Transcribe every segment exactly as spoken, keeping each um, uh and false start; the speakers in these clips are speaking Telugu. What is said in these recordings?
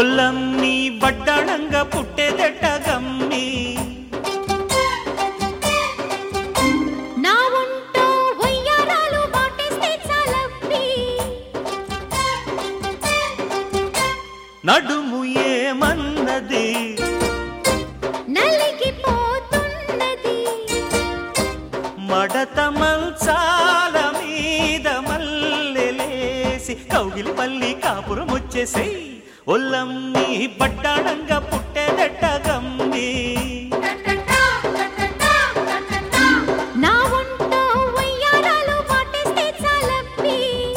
ఒల్లమ్మి బడ్డాణంగా పుట్టేదెట్ట గమ్మి నా ఒంటో వయ్యారాలు వాటేస్తే చాలప్పి నడుము ఏమన్నది నలిగిపోతున్నది మడత మంచాల మీద మల్లెలేసి కౌగిలి పల్లి కాపురం వచ్చేసే ఒల్లమ్మి బడ్డాణంగా పుట్టేదెట్ట గమ్మి నా ఒంటో వయ్యారాలు వాటేస్తే చాలప్పి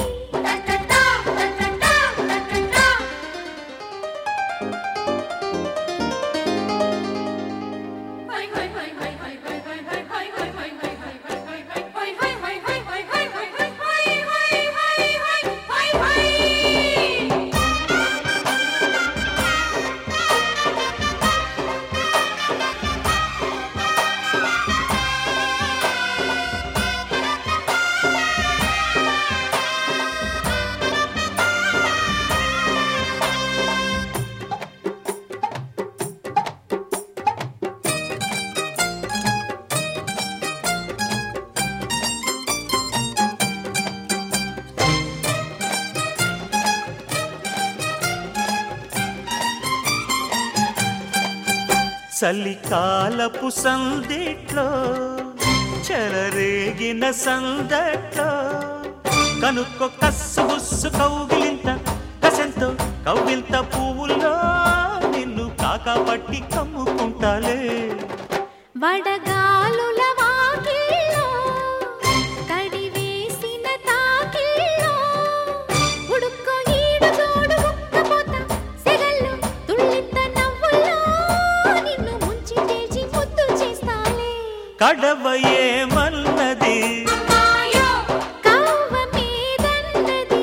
చలికాలపు సందిట్లో చెలరేగిన సందట్లో కనుక్కో కస్సు బుస్సు కౌగిలింత కసంతో కౌగిలింత పువ్వుల్లో నిన్ను కాకపట్టి కమ్ముకుంటాలే వడగాలుల వాకిల్లో కడివేసిన తాకిల్లో ఉడుక్కో ఈడు జోడు ఉక్కపోత సెగల్లో తుళ్ళింత నవ్వుల్లో నిన్ను ముంచి చేసి ముద్దు చేస్తాలే కడవ ఏమన్నది కవ్వ మీదన్నది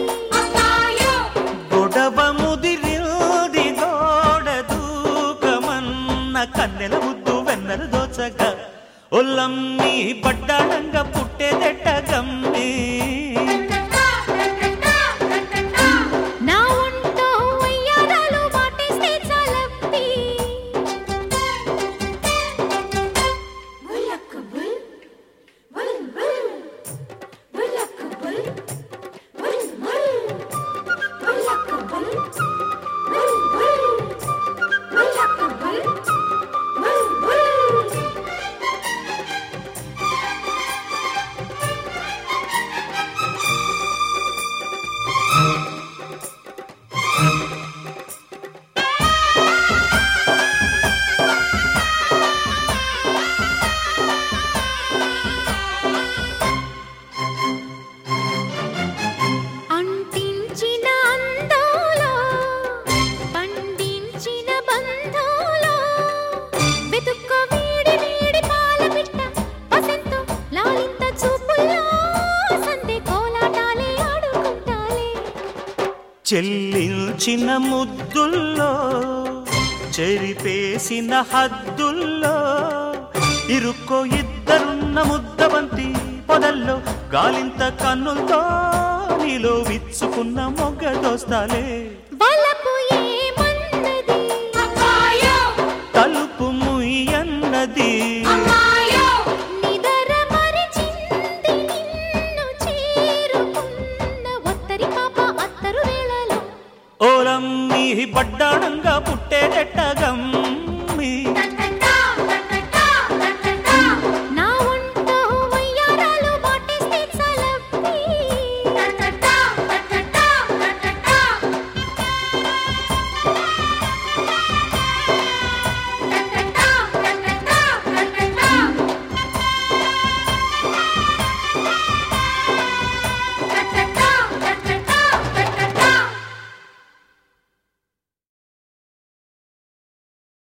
గొడవ ముదిరింది గోడ దూకమన్న కన్నెల ముద్దు వెన్నెల దోచగా ఒల్లమ్మి బడ్డాణంగా పుట్టేదెట్ట గమ్మి నా ఒంటో వయ్యారాలు వాటేస్తే చాలప్పి అంటించిన అందాలో పండించిన బంధాలో వెతుక్కో వీడి వీడి పాల పిట్ట వసంతో లాలింత చూపుల్లో సందే కోలాటాలే ఆడుకుంటాలే చెల్లించిన ముద్దుల్లో చెరిపేసిన హద్దుల్లో ఇరుక్కో ఇద్దరున్న ముద్దబంతి పొదల్లో గాలింత కన్నులతో నీలో విచ్చుకున్న మొగ్గ దోస్తాలే వలపు ఏమన్నది తలుపు ముయ్యన్నది నిదర మరిచింది నిన్ను చేరుకున్న ఒత్తరి పాప అత్తరు వేళలో ఓలమ్మి బడ్డాణంగా పుట్టేదెట్ట గమ్మి